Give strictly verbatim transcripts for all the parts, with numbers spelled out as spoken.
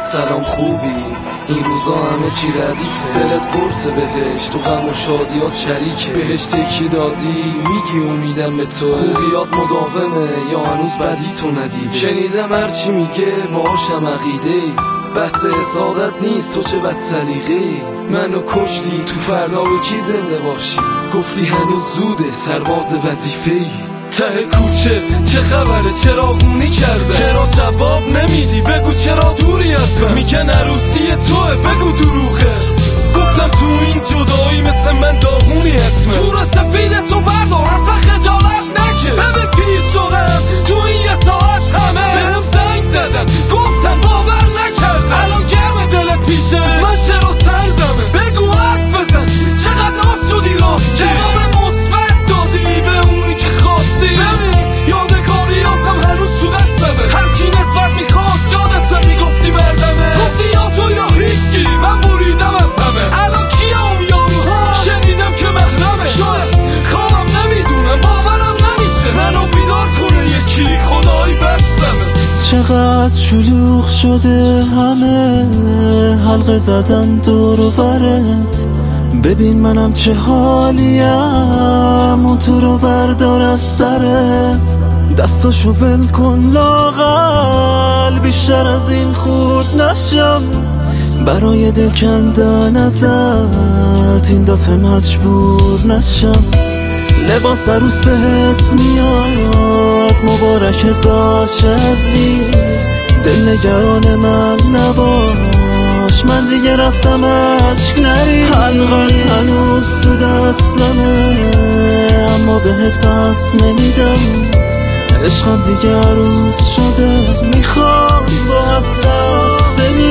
سلام خوبی؟ این روزا همه چی ردیفه، دلت قرص بهشت تو غم و شادیات شریکه. بهشت تکی دادی میگی امیدم به تو، خوبیات مداومه یا هنوز بدی تو ندیده. شنیدم هرچی میگه باهاشم عقیده، بحث حسادت نیست تو چه بد سلیقه‌ای. منو کشتی تو فردا به کی زنده باشی، گفتی هنوز زوده سرباز وظیفه‌ای. ته کوچه چه خبره چراغونی کرده، چرا جواب نمیدی بگو چرا دوری از من. میگن عروسی توه بگو دروغه، گفتم تو این جدایی مثل من داغونی حتمه. تو سفید تو بردار اصلا خجالت نکش، ببین پیر شدم تو این یه ساعت همه بهم زنگ زدن گفتم باور نکردم. الان گرم دلت پیشه من چرا سردمه، بگو حرف بزن چقدر آس شدی راستی، جواب مثبت دادی به اونی که خواستی. ببین یادگاریاتم هنوز تو دستمه، هر کی نسبت میخواست یادت میگفتی مردمه، گفتی یا تو یا هیچکی من بریدم از همه. الان کیه اون یاروها شنیدم که محرمه، شاید خوابم نمیدونم باورم نمیشه، منو بیدار کنه یکی خدایی بستمه. چقدر شلوغ شده همه حلقه زدن دور و برت، ببین منم چه حالیم اون تو رو بردار از سرت. دستاشو ول کن لاغل بیشتر از این خورد نشم، برای دل کندن ازت این دفعه مجبور نشم. لباس عروس بهت میاد مبارک باشه عزیز، دل نگران من نباش من دیگه رفتم عشق نری. حلقت هنوز تو دستمه اما بهت پس نمیدم، عشقم دیگه عروس شده میخوام با حسرت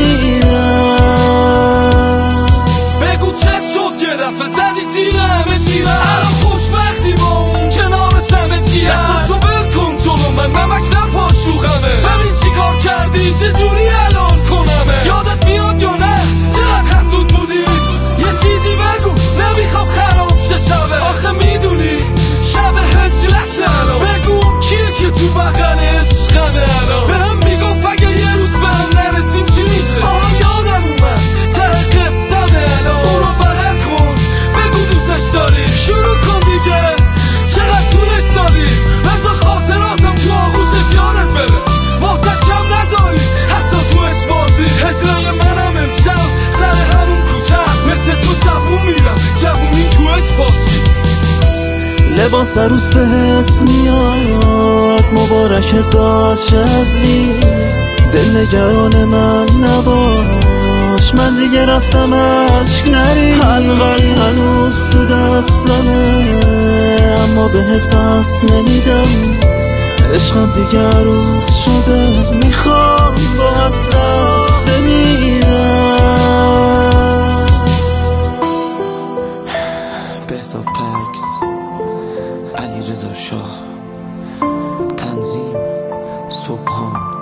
بمیرم. بگو چه شد یه دفعه زدی زیر همه چیرم، الان خوشبختی با اون کنارش همه چی هست. دستاشو بل کن جلو من نمک نپاش رو خمه، ببین چی کار کردی چجوری الان کنمه. یادت میاد یا نه چقدر حسود بودی، یه چیزی بگو نمیخوام خراب شه شبه. آخه میدونی شب هجلت الان، بگو کیه که تو بغل عشقمه الان. بهم میگفت اگه یه روز به هم نرسیم چی میشه، آها یادم اومد ته قصه‌مه الان. اونو بغل کن بگو دوستش داری، شروع کن دیگه چقدر طولش دادی، بذار خاطراتم تو آغوشش یادت بره، واسه کم نذاری حتی تو بازی. هجرای منم امشب سر همون کوچه هست، مثل تو جوون میرم جوونی توش باشی. لباس عروس بهت میاد مبارک باشه عزیز، دل نگران من نباش من دیگه رفتم عشق نری. حلقت هنوز تو دستمه اما بهت پس نمیدم، عشقم دیگه عروس شده میخوام با حسرت بمیرم. بهزاد پکس، علیرضا شاه، تنظیم صبحان.